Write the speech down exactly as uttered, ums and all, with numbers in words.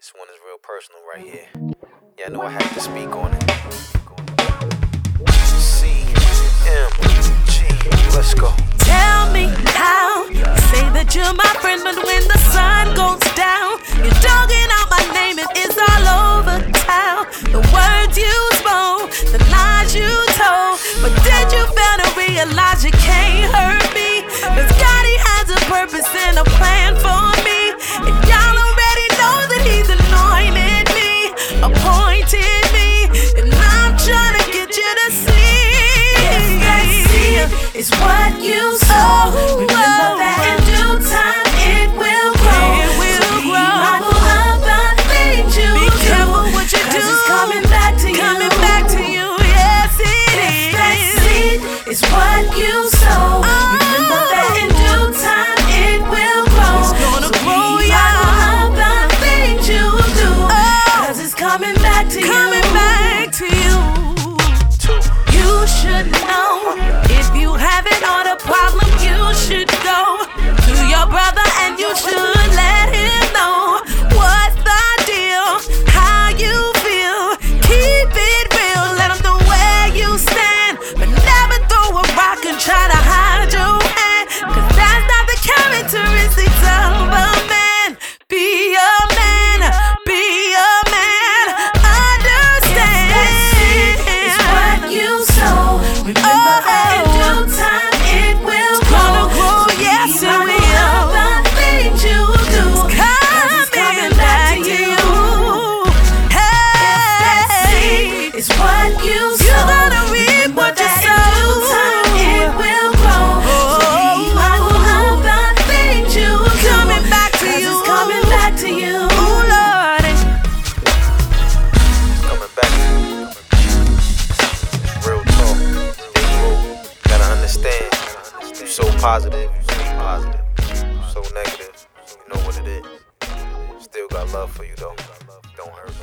This one is real personal right here. Yeah, I know I have to speak on it. C M G, let's go. Tell me how you say that you're my friend, but when the sun goes down, you're dogging out my name, it is all over town. The words you spoke, the lies you told, but did you fail to realize you can't hurt me? Cause God, he has a purpose and a plan for me, and y'all already know that he's anointed me, appointed me, and I'm trying to get you to see. If that seed is what you sow, remember that in due time it will grow. It will so be grow. mindful about things you Be do, careful what you 'cause do. it's coming back to you. Coming back to you, yes it If that is. seed is what you sow, remember that in due time it will grow. It's gonna so grow, be yeah. mindful about things you do, Oh. 'cause it's coming back to Coming you. back to you. You should know, if you haven't or the problem, you should go to your brother and you should let him know what's the deal, how you feel. Keep it real, let him know where you stand, but never throw a rock and try to hide your hand, cause that's not the characteristics of a man. Be a man, be a man, understand. It's what you sow. Remember that in due time it will Gonna grow. grow, So be yes, it mindful will. about things you do, 'cause it's coming back to you. If that seed is what you sow, You gotta reap what you remember that in due time it will grow. So be mindful about things you do, Coming back to 'cause you. it's coming back to you. Ooh, Lord. Coming back. Real talk. Bro, gotta understand. You so positive, you so positive. You so negative. You know what it is. Still got love for you though. Don't hurt me.